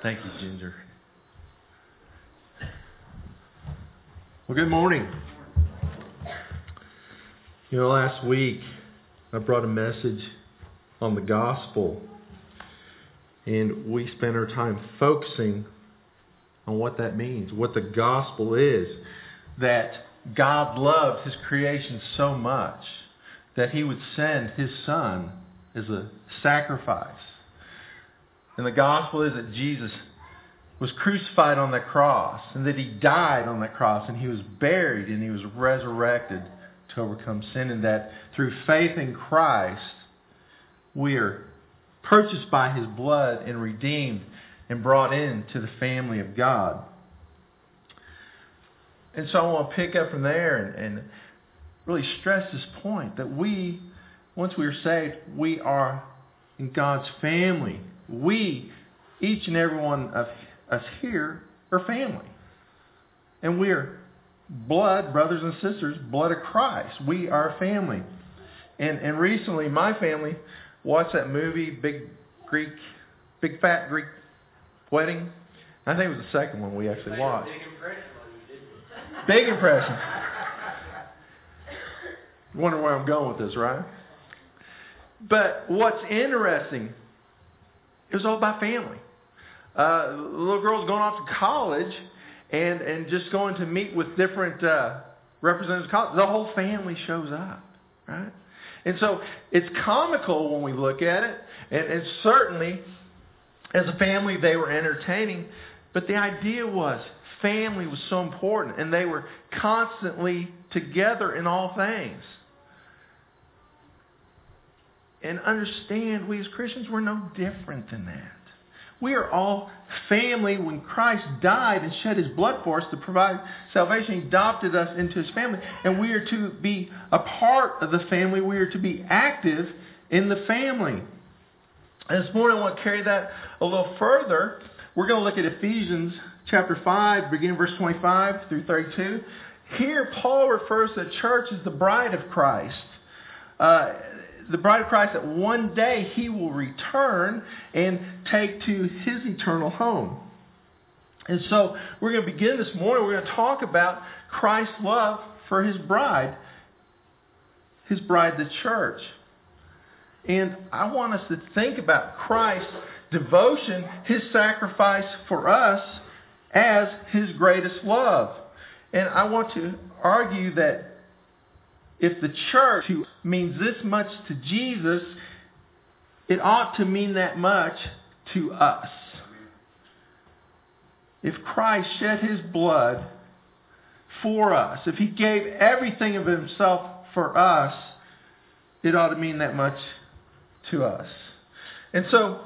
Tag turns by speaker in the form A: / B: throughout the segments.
A: Thank you, Ginger. Well, good morning. Last week I brought a message on the gospel, and we spent our time focusing on what that means, what the gospel is, that God loved His creation so much that He would send His Son as a sacrifice. And the gospel is that Jesus was crucified on that cross, and that He died on that cross, and He was buried, and He was resurrected to overcome sin, and that through faith in Christ, we are purchased by His blood and redeemed and brought into the family of God. And so I want to pick up from there and really stress this point, that we, once we are saved, we are in God's family. We, each and every one of us here, are family. And we are blood, brothers and sisters, blood of Christ. We are family. And recently, my family watched that movie, Big Fat Greek Wedding. I think it was the second one we actually watched. Big impression. You wonder where I'm going with this, right? But what's interesting, it was all about family. The little girl's going off to college and just going to meet with different representatives of college. The whole family shows up, right? And so it's comical when we look at it. And certainly, as a family, they were entertaining. But the idea was family was so important, and they were constantly together in all things. And understand, we as Christians, we're no different than that. We are all family. When Christ died and shed His blood for us to provide salvation, He adopted us into His family. And we are to be a part of the family. We are to be active in the family. And this morning I want to carry that a little further. We're going to look at Ephesians chapter 5, beginning verse 25 through 32. Here Paul refers to the church as the bride of Christ. The bride of Christ, that one day He will return and take to His eternal home. And so we're going to begin this morning. We're going to talk about Christ's love for His bride, the church. And I want us to think about Christ's devotion, His sacrifice for us as His greatest love. And I want to argue that if the church means this much to Jesus, it ought to mean that much to us. If Christ shed His blood for us, if He gave everything of Himself for us, it ought to mean that much to us. And so,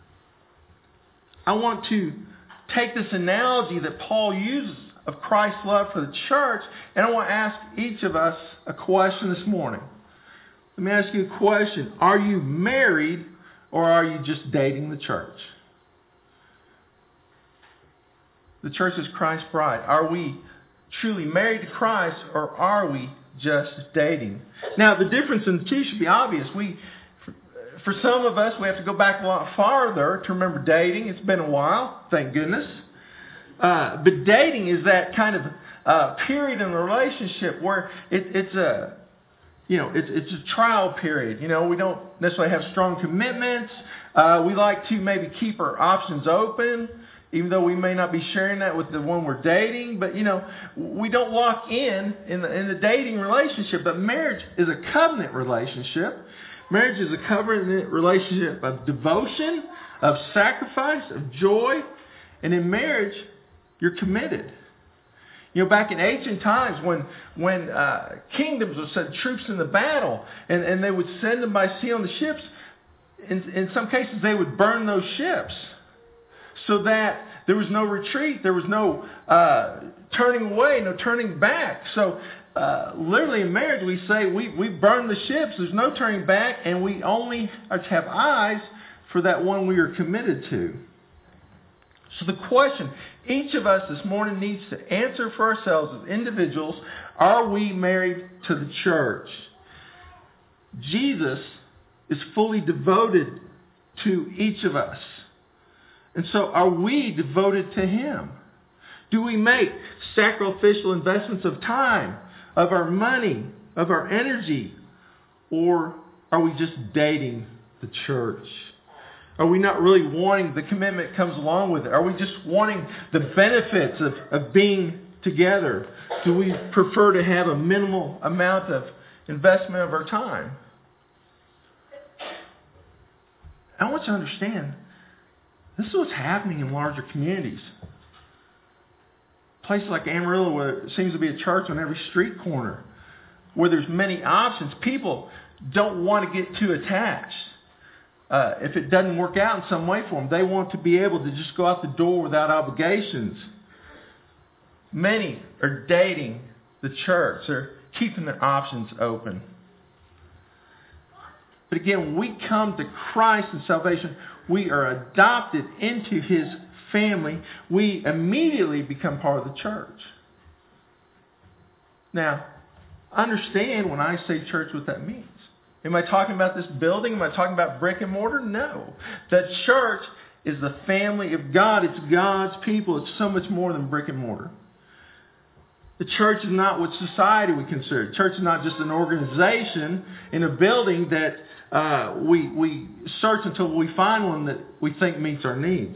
A: I want to take this analogy that Paul uses of Christ's love for the church, and I want to ask each of us a question this morning. Let me ask you a question. Are you married, or are you just dating the church? The church is Christ's bride. Are we truly married to Christ, or are we just dating? Now, the difference in the two should be obvious. For some of us, we have to go back a lot farther to remember dating. It's been a while, thank goodness. But dating is that kind of period in the relationship where it's a trial period. We don't necessarily have strong commitments. We like to maybe keep our options open, even though we may not be sharing that with the one we're dating. But we don't lock in the dating relationship. But marriage is a covenant relationship. Marriage is a covenant relationship of devotion, of sacrifice, of joy, and in marriage, you're committed. Back in ancient times when kingdoms would send troops in the battle and they would send them by sea on the ships, in some cases they would burn those ships so that there was no retreat, there was no turning away, no turning back. So literally in marriage we say we burn the ships, there's no turning back, and we only are to have eyes for that one we are committed to. So the question each of us this morning needs to answer for ourselves as individuals, are we married to the church? Jesus is fully devoted to each of us. And so are we devoted to Him? Do we make sacrificial investments of time, of our money, of our energy? Or are we just dating the church? Are we not really wanting the commitment that comes along with it? Are we just wanting the benefits of being together? Do we prefer to have a minimal amount of investment of our time? I want you to understand, this is what's happening in larger communities. Places like Amarillo, where there seems to be a church on every street corner, where there's many options. People don't want to get too attached. If it doesn't work out in some way for them, they want to be able to just go out the door without obligations. Many are dating the church. They're keeping their options open. But again, when we come to Christ in salvation, we are adopted into His family. We immediately become part of the church. Now, understand when I say church what that means. Am I talking about this building? Am I talking about brick and mortar? No. The church is the family of God. It's God's people. It's so much more than brick and mortar. The church is not what society would consider. The church is not just an organization in a building that we search until we find one that we think meets our needs.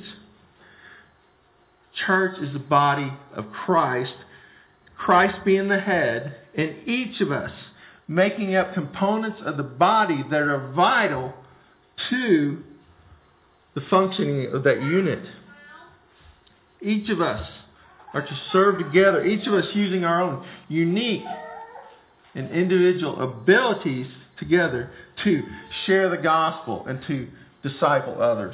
A: Church is the body of Christ, Christ being the head, and each of us making up components of the body that are vital to the functioning of that unit. Each of us are to serve together, each of us using our own unique and individual abilities together to share the gospel and to disciple others.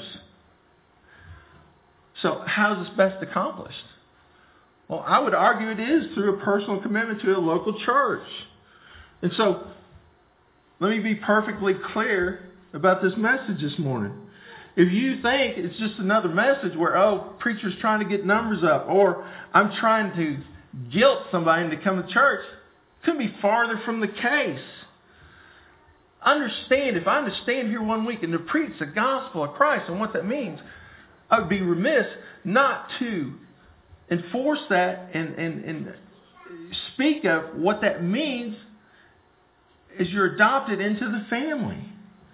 A: So how is this best accomplished? Well, I would argue it is through a personal commitment to a local church. And so, let me be perfectly clear about this message this morning. If you think it's just another message where, preacher's trying to get numbers up, or I'm trying to guilt somebody into coming to church, it couldn't be farther from the case. Understand, if I'm to stand here one week and to preach the gospel of Christ and what that means, I would be remiss not to enforce that and speak of what that means as you're adopted into the family.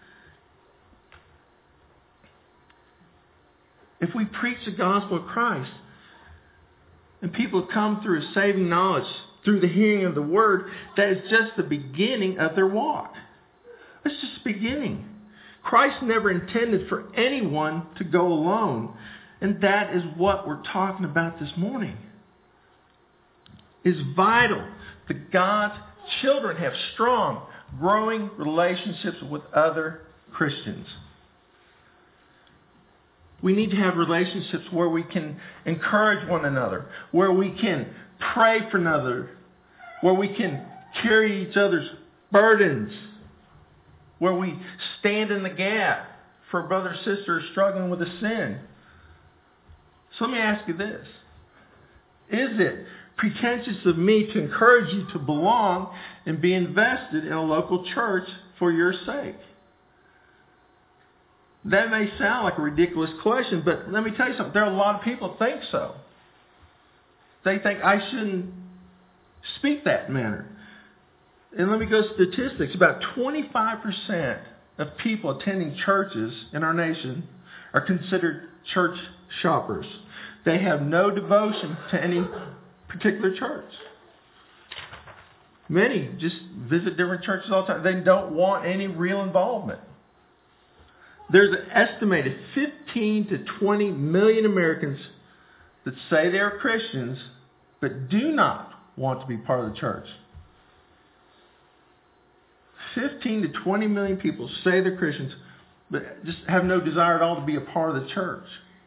A: If we preach the gospel of Christ and people come through a saving knowledge through the hearing of the word, that is just the beginning of their walk. That's just the beginning. Christ never intended for anyone to go alone. And that is what we're talking about this morning. It's vital that God's children have strong, growing relationships with other Christians. We need to have relationships where we can encourage one another, where we can pray for another, where we can carry each other's burdens, where we stand in the gap for a brother or sister struggling with a sin. So let me ask you this. Is it pretentious of me to encourage you to belong and be invested in a local church for your sake? That may sound like a ridiculous question, but let me tell you something. There are a lot of people that think so. They think I shouldn't speak that manner. And let me go statistics. About 25% of people attending churches in our nation are considered church shoppers. They have no devotion to any particular church. Many just visit different churches all the time. They don't want any real involvement. There's an estimated 15 to 20 million Americans that say they are Christians but do not want to be part of the church. 15 to 20 million people say they're Christians but just have no desire at all to be a part of the church.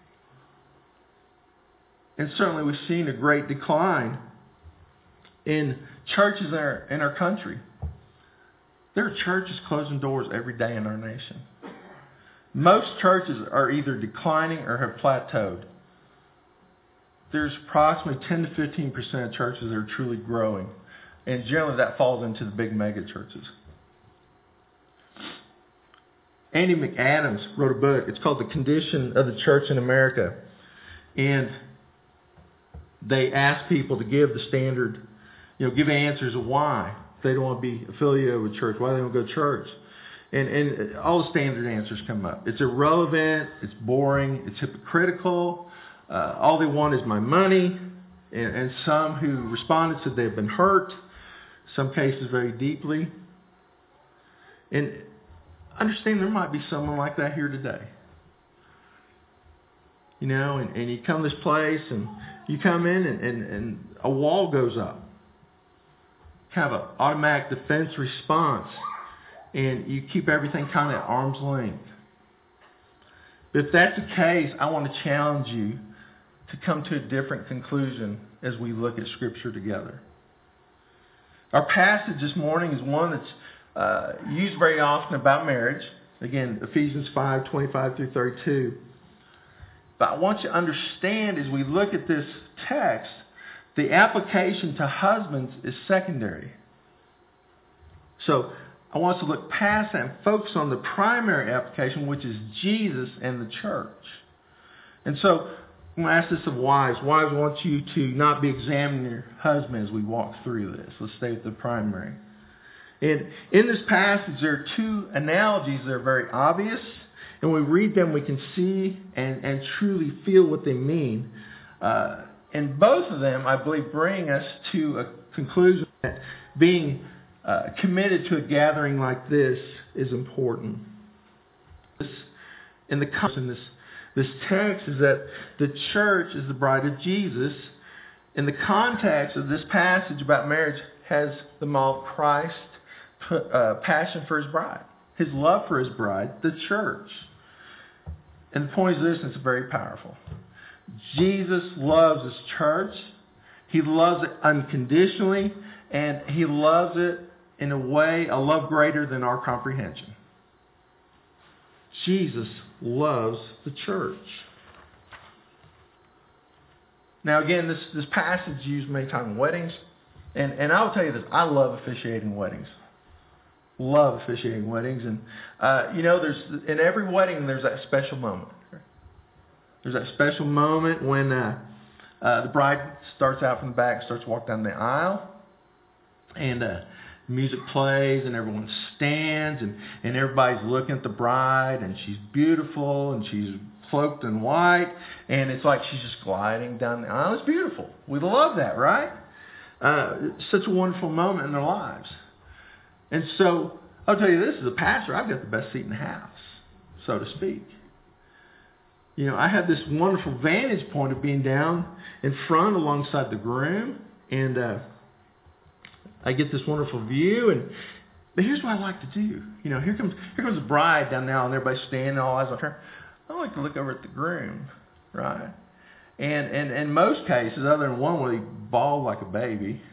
A: And certainly we've seen a great decline in churches in our country. There are churches closing doors every day in our nation. Most churches are either declining or have plateaued. There's approximately 10 to 15% of churches that are truly growing. And generally that falls into the big mega churches. Andy McAdams wrote a book. It's called The Condition of the Church in America. And they ask people to give the standard, give answers of why they don't want to be affiliated with church, why they don't go to church. And all the standard answers come up. It's irrelevant, it's boring, it's hypocritical, all they want is my money. And some who responded said they've been hurt, some cases very deeply. And understand there might be someone like that here today. And you come to this place and you come in and a wall goes up. Kind of an automatic defense response. And you keep everything kind of at arm's length. But if that's the case, I want to challenge you to come to a different conclusion as we look at Scripture together. Our passage this morning is one that's used very often about marriage. Again, Ephesians 5:25 through 32. But I want you to understand as we look at this text, the application to husbands is secondary. So I want us to look past that and focus on the primary application, which is Jesus and the church. And so I'm going to ask this of wives. Wives, I want you to not be examining your husband as we walk through this. Let's stay with the primary. And in this passage, there are two analogies that are very obvious. And when we read them, we can see and truly feel what they mean. And both of them, I believe, bring us to a conclusion that being committed to a gathering like this is important. In the context, this text is that the church is the bride of Jesus. In the context of this passage about marriage has the model of Christ's passion for his bride, his love for his bride, the church. And the point is this, and it's very powerful. Jesus loves his church. He loves it unconditionally, and he loves it in a way, a love greater than our comprehension. Jesus loves the church. Now again, this passage is used many times in weddings. And I will tell you this, I love officiating weddings. Love officiating weddings. And there's in every wedding there's that special moment. There's that special moment when the bride starts out from the back, starts to walk down the aisle. And music plays and everyone stands and everybody's looking at the bride and she's beautiful and she's cloaked in white and it's like she's just gliding down the aisle. It's beautiful. We love that, right? Such a wonderful moment in their lives. And so I'll tell you this, as a pastor, I've got the best seat in the house, so to speak. I had this wonderful vantage point of being down in front alongside the groom, and I get this wonderful view. But here's what I like to do. Here comes the bride down there, and everybody's standing, all eyes on her. I like to look over at the groom, right? And in most cases, other than one where he bawled like a baby,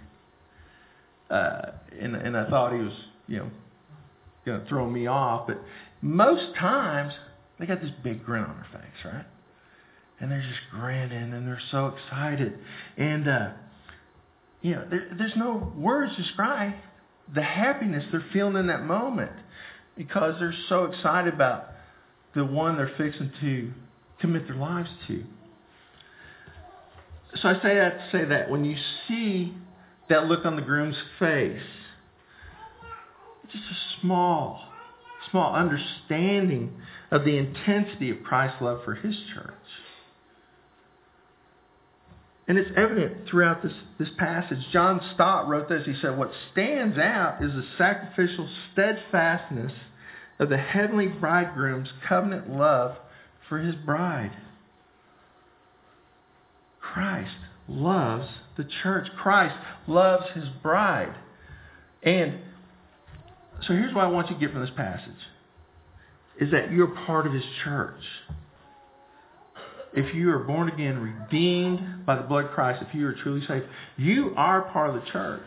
A: and I thought he was, going to throw me off. But most times, they got this big grin on their face, right? And they're just grinning, and they're so excited. And, there's no words to describe the happiness they're feeling in that moment because they're so excited about the one they're fixing to commit their lives to. So I say that to say that when you see that look on the groom's face, just a small understanding of the intensity of Christ's love for his church. And it's evident throughout this passage. John Stott wrote this. He said, what stands out is the sacrificial steadfastness of the heavenly bridegroom's covenant love for his bride. Christ loves the church. Christ loves his bride. And so here's what I want you to get from this passage. Is that you're part of his church. If you are born again, redeemed by the blood of Christ, if you are truly saved, you are part of the church.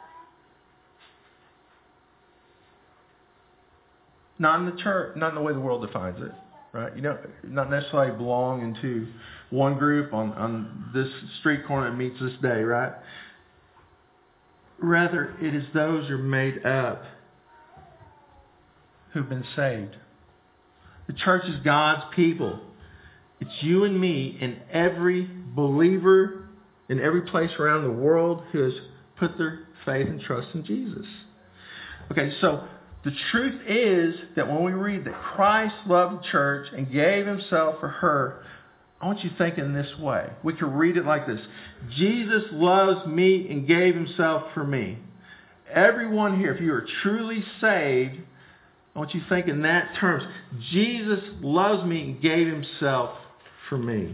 A: Not in the church, not in the way the world defines it, right? You don't not necessarily belong into one group on this street corner that meets this day, right? Rather, it is those who are made up who've been saved The church is God's people. It's you and me and every believer in every place around the world who has put their faith and trust in Jesus. Okay, so the truth is that when we read that Christ loved the church and gave himself for her, I want you to think in this way. We can read it like this. Jesus loves me and gave himself for me. Everyone here, if you are truly saved, I want you to think in that terms. Jesus loves me and gave himself for me.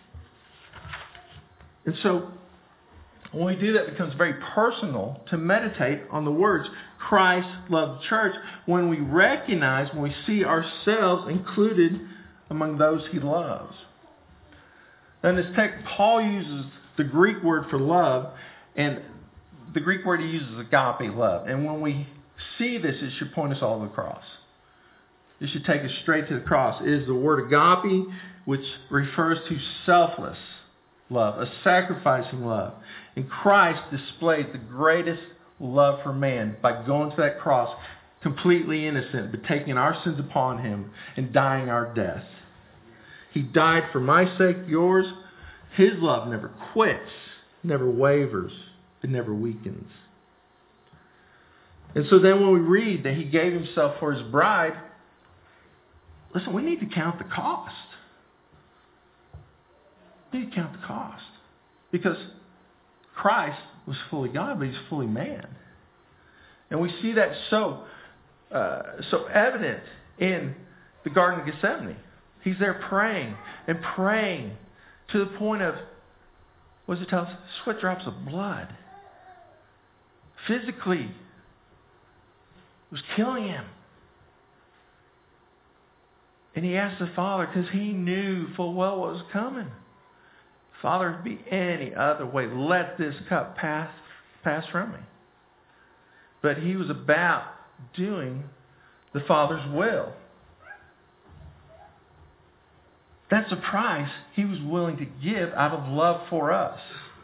A: And so, when we do that, it becomes very personal to meditate on the words, Christ loved the church, when we recognize, when we see ourselves included among those he loves. In this text, Paul uses the Greek word for love, and the Greek word he uses is agape love. And when we see this, it should point us all to the cross. It should take us straight to the cross. It is the word agape, which refers to selfless love, a sacrificing love. And Christ displayed the greatest love for man by going to that cross, completely innocent, but taking our sins upon him and dying our death. He died for my sake, yours. His love never quits, never wavers, it never weakens. And so then when we read that he gave himself for his bride, listen, we need to count the cost. We need to count the cost. Because Christ was fully God, but he's fully man. And we see that so evident in the Garden of Gethsemane. He's there praying and praying to the point of, what does it tell us? Sweat drops of blood. Physically, it was killing him. And he asked the Father, because he knew full well what was coming. Father, if it be any other way, let this cup pass from me. But he was about doing the Father's will. That's a price he was willing to give out of love for us.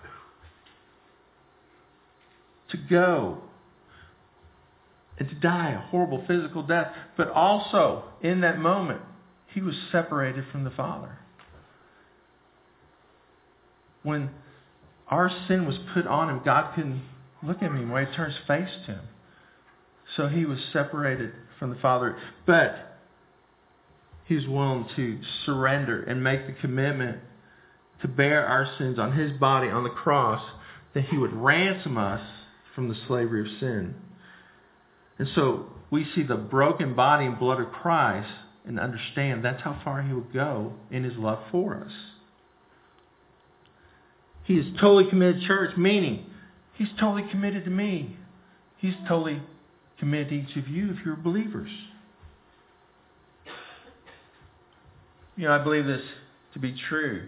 A: To go and to die a horrible physical death. But also, in that moment, he was separated from the Father. When our sin was put on him, God couldn't look at him anymore. He turned his face to him. So he was separated from the Father. But he was willing to surrender and make the commitment to bear our sins on his body on the cross, that he would ransom us from the slavery of sin. And so we see the broken body and blood of Christ and understand that's how far he would go in his love for us. He is totally committed to church, meaning he's totally committed to me. He's totally committed to each of you if you're believers. You know, I believe this to be true.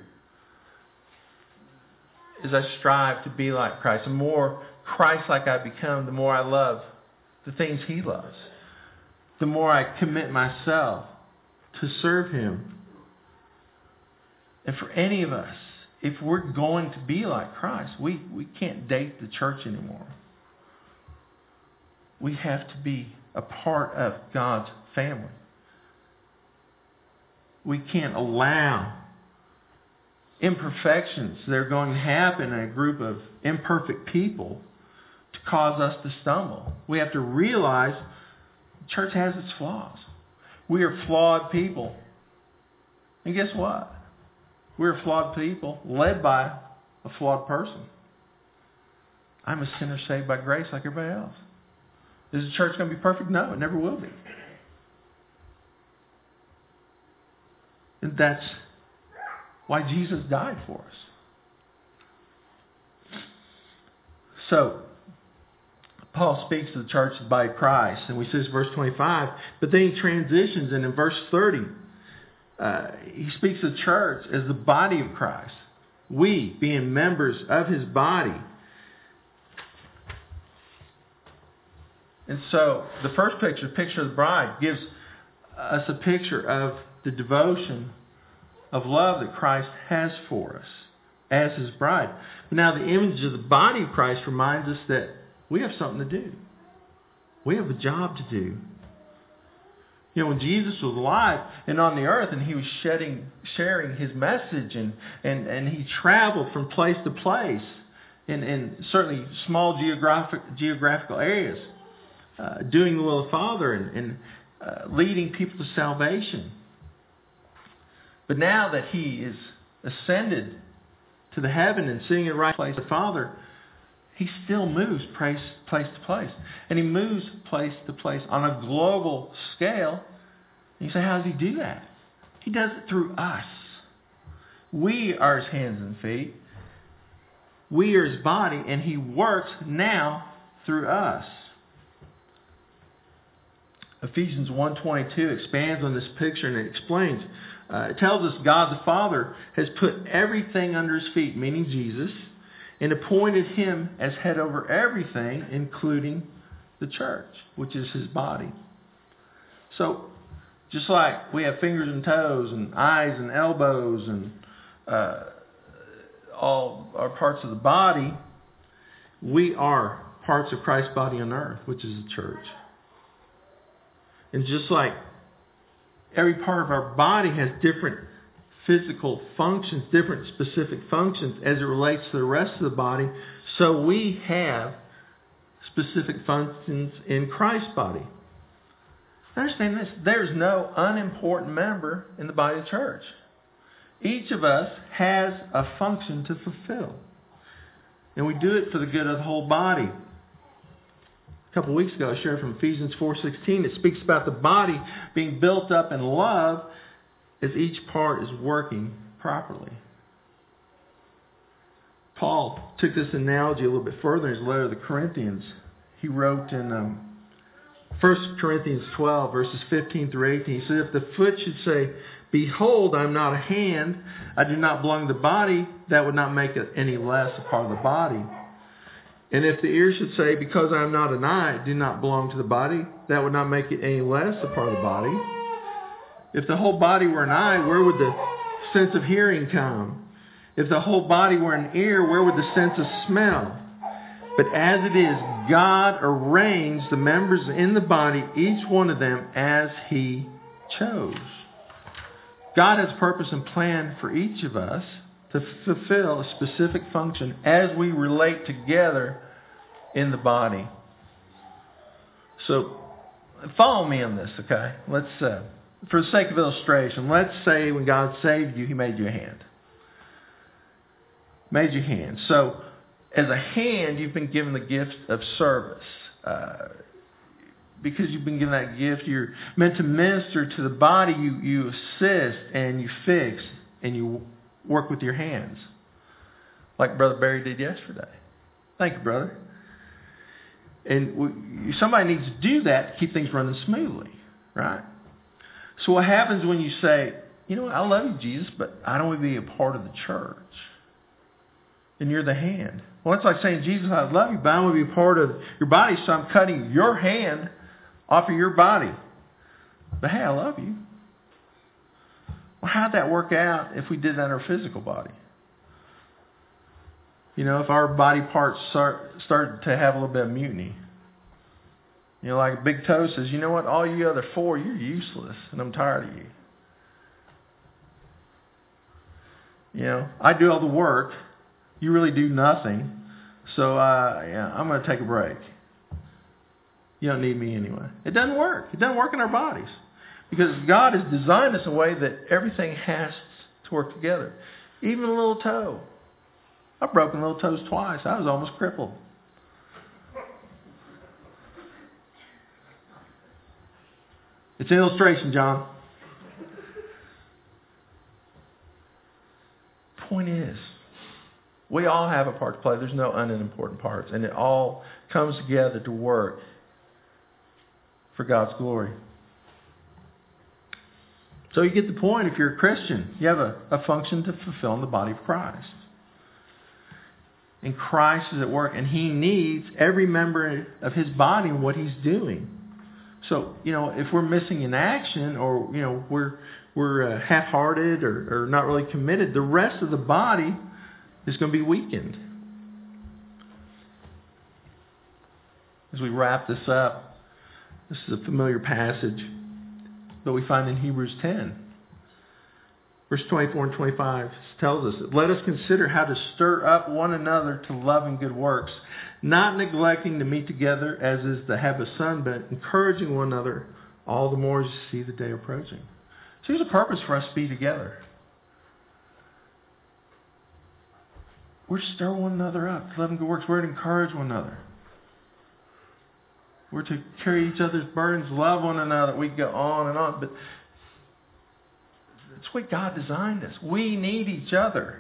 A: As I strive to be like Christ, the more Christ-like I become, the more I love the things he loves. The more I commit myself to serve him. And for any of us, if we're going to be like Christ, we can't date the church anymore. We have to be a part of God's family. We can't allow imperfections that are going to happen in a group of imperfect people to cause us to stumble. We have to realize the church has its flaws. We are flawed people. And guess what? We're flawed people led by a flawed person. I'm a sinner saved by grace like everybody else. Is the church going to be perfect? No, it never will be. And that's why Jesus died for us. So, Paul speaks to the church by Christ, and we see this verse 25, but then he transitions, and in verse 30, he speaks to the church as the body of Christ. We, being members of his body. And so, the first picture, the picture of the bride, gives us a picture of the devotion of love that Christ has for us as his bride. But now the image of the body of Christ reminds us that we have something to do. We have a job to do. When Jesus was alive and on the earth, and he was sharing his message, and he traveled from place to place, in certainly small geographical areas, doing the will of the Father and leading people to salvation. But now that he is ascended to the heaven and sitting at the right place of the Father, he still moves place to place. And he moves place to place on a global scale. And you say, how does he do that? He does it through us. We are his hands and feet. We are his body, and he works now through us. Ephesians 1:22 expands on this picture, and it explains. It tells us God the Father has put everything under his feet, meaning Jesus, and appointed him as head over everything, including the church, which is his body. So, just like we have fingers and toes and eyes and elbows and all our parts of the body, we are parts of Christ's body on earth, which is the church. And just like every part of our body has different physical functions, different specific functions as it relates to the rest of the body, so we have specific functions in Christ's body. Understand this, there's no unimportant member in the body of the church. Each of us has a function to fulfill. And we do it for the good of the whole body. A couple of weeks ago, I shared from Ephesians 4:16. It speaks about the body being built up in love as each part is working properly. Paul took this analogy a little bit further in his letter to the Corinthians. He wrote in 1 Corinthians 12, verses 15 through 18. He said, if the foot should say, behold, I am not a hand, I do not belong to the body, that would not make it any less a part of the body. And if the ear should say, because I am not an eye, I do not belong to the body, that would not make it any less a part of the body. If the whole body were an eye, where would the sense of hearing come? If the whole body were an ear, where would the sense of smell? But as it is, God arranged the members in the body, each one of them, as he chose. God has purpose and plan for each of us to fulfill a specific function as we relate together in the body. So, follow me on this, okay? Let's, for the sake of illustration, let's say when God saved you, he made you a hand. Made you a hand. So, as a hand, you've been given the gift of service. Because you've been given that gift, you're meant to minister to the body. You assist and you fix and you work with your hands. Like Brother Barry did yesterday. Thank you, brother. And somebody needs to do that to keep things running smoothly, right? So what happens when you say, you know what, I love you, Jesus, but I don't want to be a part of the church. And you're the hand. Well, it's like saying, Jesus, I love you, but I want to be a part of your body, so I'm cutting your hand off of your body. But hey, I love you. Well, how'd that work out if we did that in our physical body? If our body parts started to have a little bit of mutiny. Like Big Toe says, you know what, all you other four, you're useless, and I'm tired of you. I do all the work. You really do nothing. So I'm going to take a break. You don't need me anyway. It doesn't work. It doesn't work in our bodies. Because God has designed us in a way that everything has to work together. Even a little toe. I've broken little toes twice. I was almost crippled. It's an illustration, John. Point is, we all have a part to play. There's no unimportant parts. And it all comes together to work for God's glory. So you get the point. If you're a Christian, you have a function to fulfill in the body of Christ. And Christ is at work, and he needs every member of his body and what he's doing. So, if we're missing in action, or, we're half-hearted or not really committed, the rest of the body is going to be weakened. As we wrap this up, this is a familiar passage. that we find in Hebrews 10. Verse 24 and 25 tells us, let us consider how to stir up one another to love and good works, not neglecting to meet together as is the habit of some, but encouraging one another all the more as you see the day approaching. So here's a purpose for us to be together. We're to stir one another up to love and good works. We're to encourage one another. We're to carry each other's burdens, love one another. We go on and on, but it's the way God designed us. We need each other.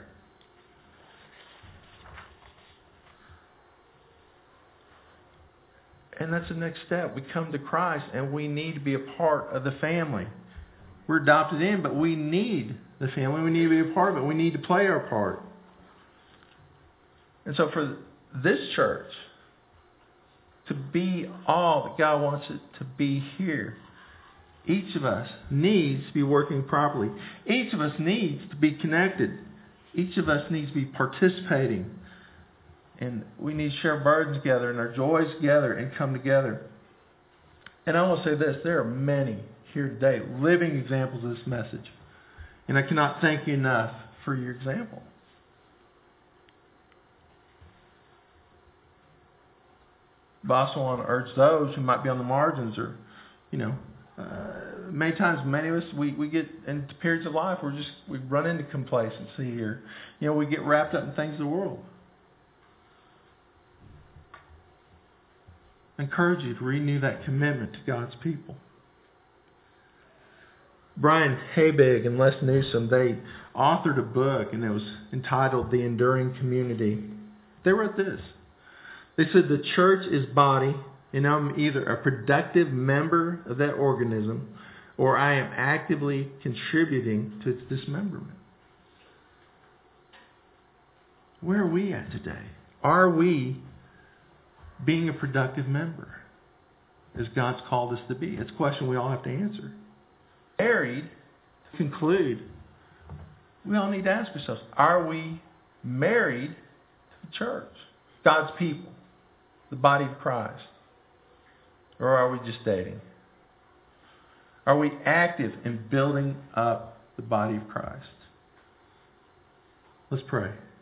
A: And that's the next step. We come to Christ and we need to be a part of the family. We're adopted in, but we need the family. We need to be a part of it. We need to play our part. And so for this church to be all that God wants it to be here, each of us needs to be working properly. Each of us needs to be connected. Each of us needs to be participating. And we need to share burdens together and our joys together and come together. And I will say this, there are many here today living examples of this message. And I cannot thank you enough for your example. But I also want to urge those who might be on the margins or, many times, many of us, we get into periods of life where we run into complacency or, we get wrapped up in things of the world. I encourage you to renew that commitment to God's people. Brian Habig and Les Newsom, they authored a book and it was entitled The Enduring Community. They wrote this. They said the church is body and I'm either a productive member of that organism or I am actively contributing to its dismemberment. Where are we at today? Are we being a productive member as God's called us to be? It's a question we all have to answer. Married, to conclude, we all need to ask ourselves, are we married to the church, God's people, the body of Christ? Or are we just dating? Are we active in building up the body of Christ? Let's pray.